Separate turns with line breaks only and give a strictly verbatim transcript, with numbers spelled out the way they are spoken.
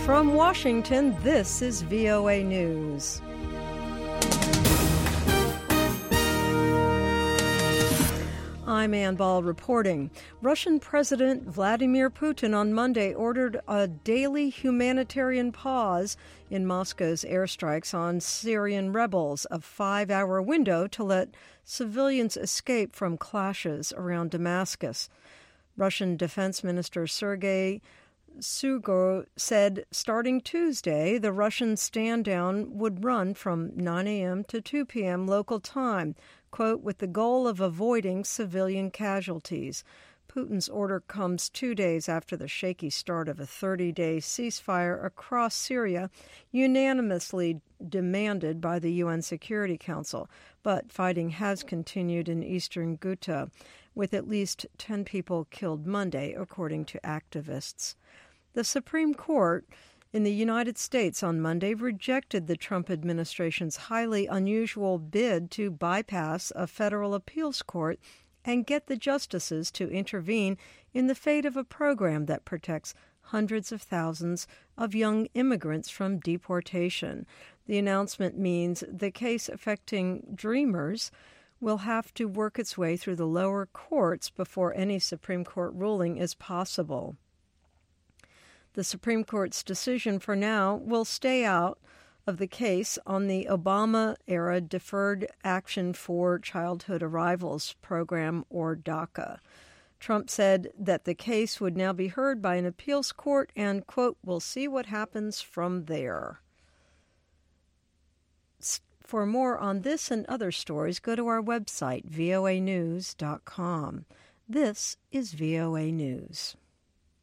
From Washington, this is V O A News. I'm Ann Ball reporting. Russian President Vladimir Putin on Monday ordered a daily humanitarian pause in Moscow's airstrikes on Syrian rebels, a five-hour window to let civilians escape from clashes around Damascus. Russian Defense Minister Sergei Shoigu said starting Tuesday, the Russian stand-down would run from nine a.m. to two p.m. local time, quote, with the goal of avoiding civilian casualties. Putin's order comes two days after the shaky start of a thirty-day ceasefire across Syria, unanimously demanded by the U N Security Council. But fighting has continued in eastern Ghouta, with at least ten people killed Monday, according to activists. The Supreme Court in the United States on Monday rejected the Trump administration's highly unusual bid to bypass a federal appeals court and get the justices to intervene in the fate of a program that protects hundreds of thousands of young immigrants from deportation. The announcement means the case affecting Dreamers will have to work its way through the lower courts before any Supreme Court ruling is possible. The Supreme Court's decision for now will stay out of the case on the Obama-era Deferred Action for Childhood Arrivals program, or DACA. Trump said that the case would now be heard by an appeals court and, quote, we'll see what happens from there. For more on this and other stories, go to our website, V O A news dot com. This is V O A News.